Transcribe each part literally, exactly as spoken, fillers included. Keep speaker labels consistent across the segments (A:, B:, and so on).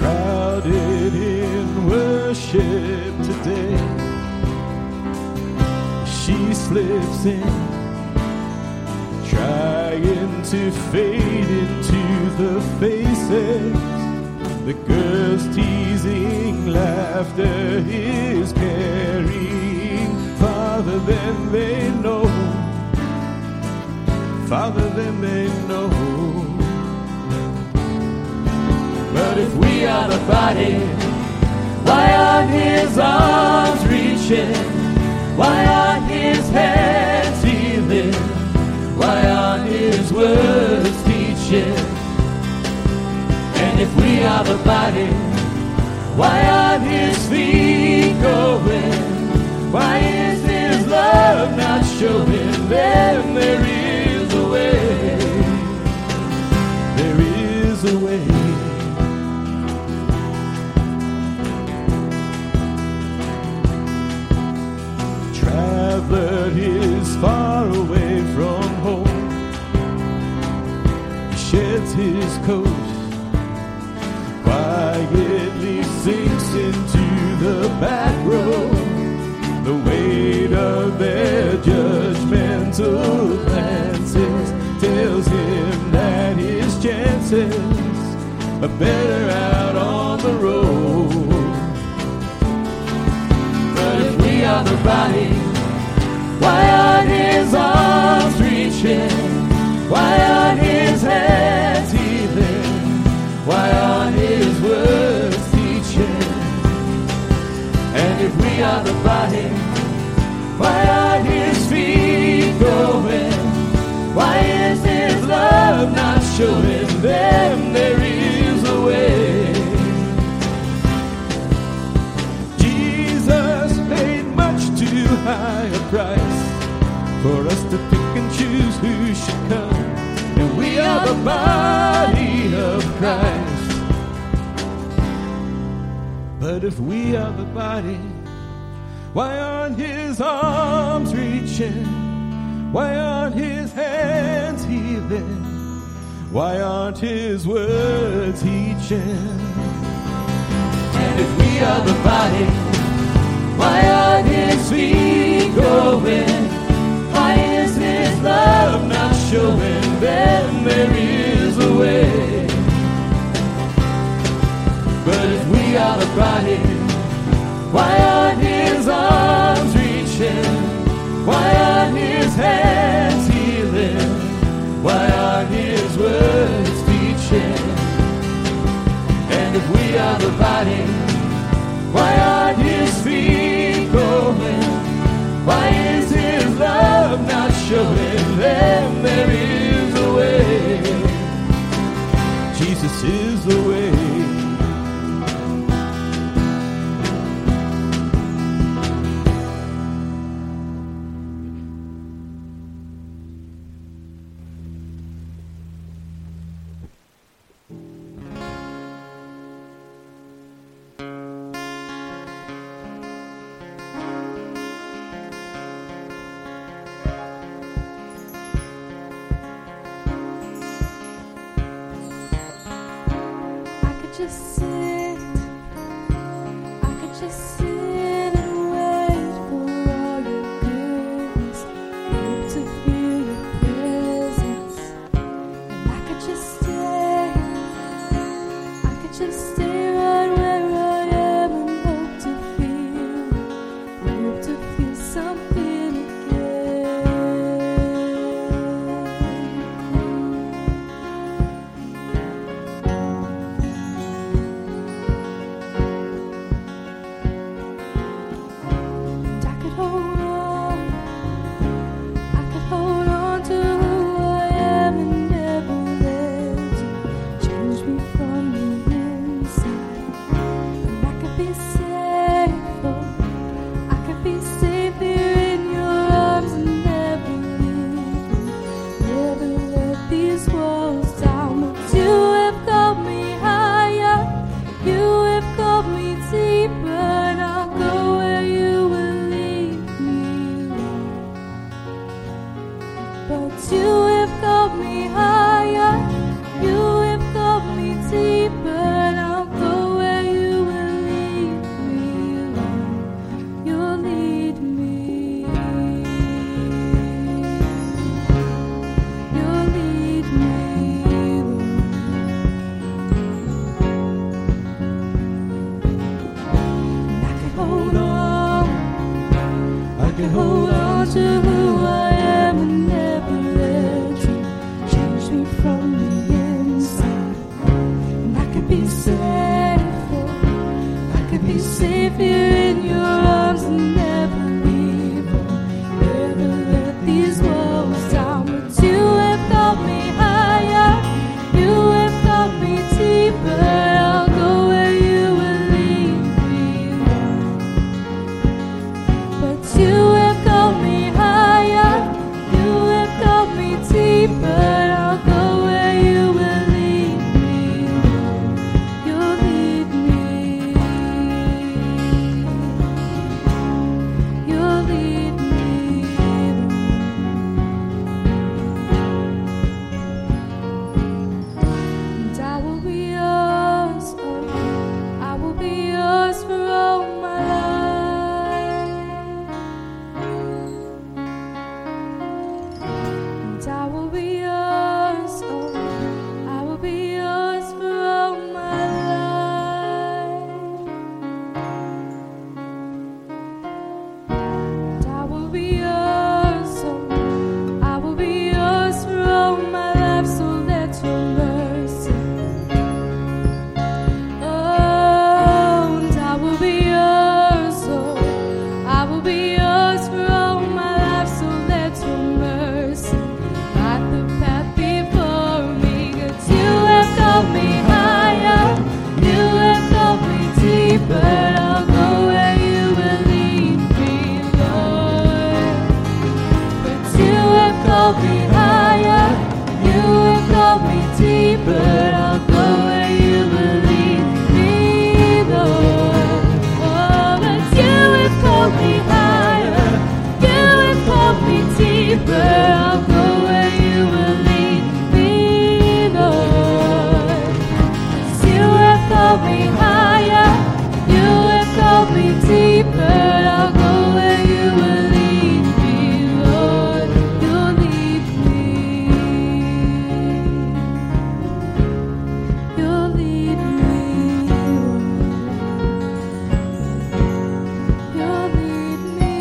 A: Crowded in worship today, she slips in, trying to fade into the faces. The girls' teasing laughter is carrying farther than they know, farther than they know. But if we are the body, why aren't his arms reaching? Why aren't his hands healing? Why aren't his words teaching? And if we are the body, why aren't his feet going? Why is his love not showing? Then there is a way. There is a way. Traveler is far away from home. He sheds his coat, quietly sinks into the back row. The weight of their judgmental glances tells him that his chances are better out on the road. But if we are the body, why aren't his arms reaching? Why aren't his hands healing? Why aren't his words teaching? And if we are the body, why aren't his feet going? Why is his love not showing? Then there is a way. Jesus paid much too high a price for us to pick and choose who should come. And we are the body of Christ. But if we are the body, why aren't his arms reaching? Why aren't his hands healing? Why aren't his words teaching? And if we are the body, why aren't his feet going? Why is his love not showing? Then there is a way. But if we are the body, why aren't his arms reaching? Why aren't his hands healing? Why aren't his words teaching? And if we are the body, why aren't his feet going? Why is his love not showing? Then there is a way. Jesus is the way.
B: Just sit, I could just sit and wait for all your goodness, hope to feel your presence. And I could just stay, I could just stay right where I am and hope to feel, hope to feel something again. From the inside. could hold on to who I am and never let you change me from the inside. And I could be safe, oh, I could be safe here in your arms and never leave, oh, never let these walls down. But you have called me higher, you have called me deeper. I'll go where you will lead me, Lord. But you have called me higher, you have called me deeper. I'll go where you will lead me, Lord. You'll lead me, you'll lead me, and I will be yours, oh, I will be yours for all my life. And I will be yours, oh, I will be yours for all my life. And I will be yours, oh, I will be yours for all my life. So let your mercy, oh, and I will be yours, oh, I will be yours for all my life. So let your mercy light the path before me. 'Cause you have called me higher, you have called me deeper. I'll go where you will lead me, Lord. But you have called me higher, you have called me deeper. I'll go where you will lead me, Lord. Oh, but you have called me higher, you have called me deeper. I'll go where you will lead me, Lord. 'Cause you have called me higher, you have called me deeper. I'll go where you will lead me, Lord. You'll lead me, you'll lead me, you'll lead me,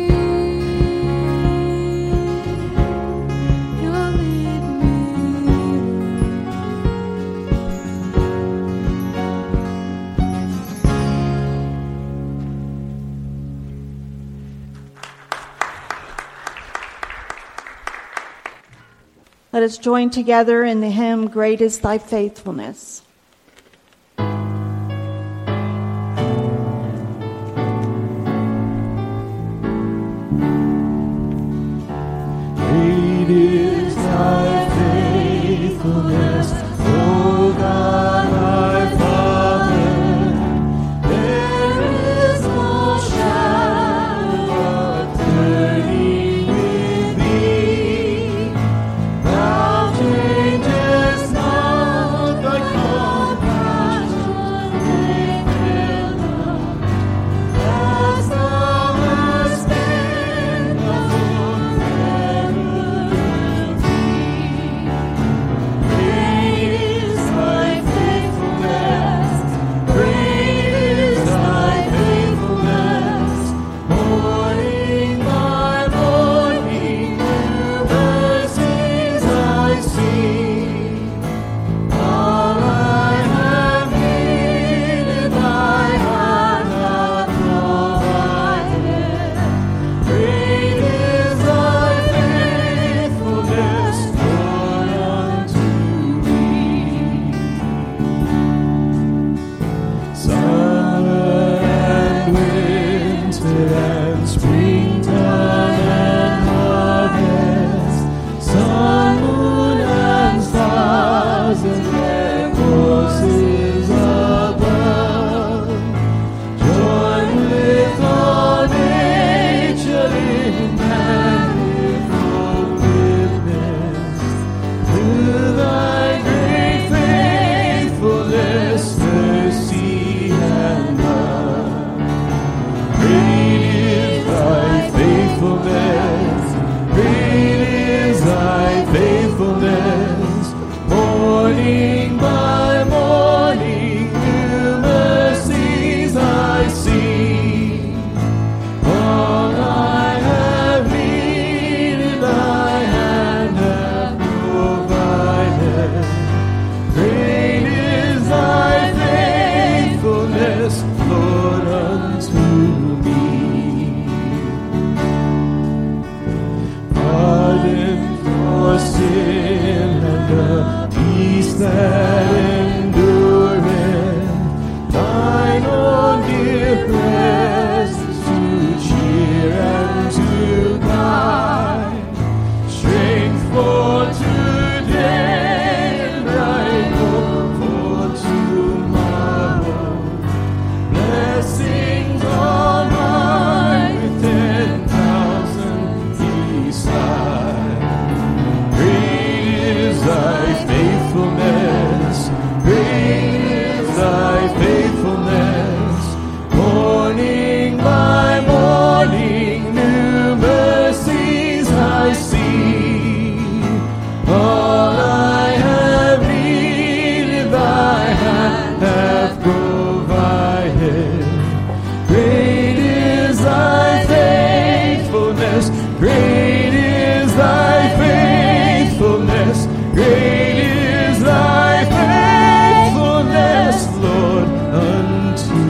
B: you'll lead me.
C: Let us join together in the hymn, Great is Thy Faithfulness.
A: Great is thy faithfulness, O God, my Father. There is no shadow of turning with thee. Thou changest not, thy compassion they fail not. As thou hast been, thou forever faithfulness. Morning by morning, new mercies I see. All I have needed, thy hand hath provided. Great is thy faithfulness, great is thy faithfulness, great is thy faithfulness, Lord, unto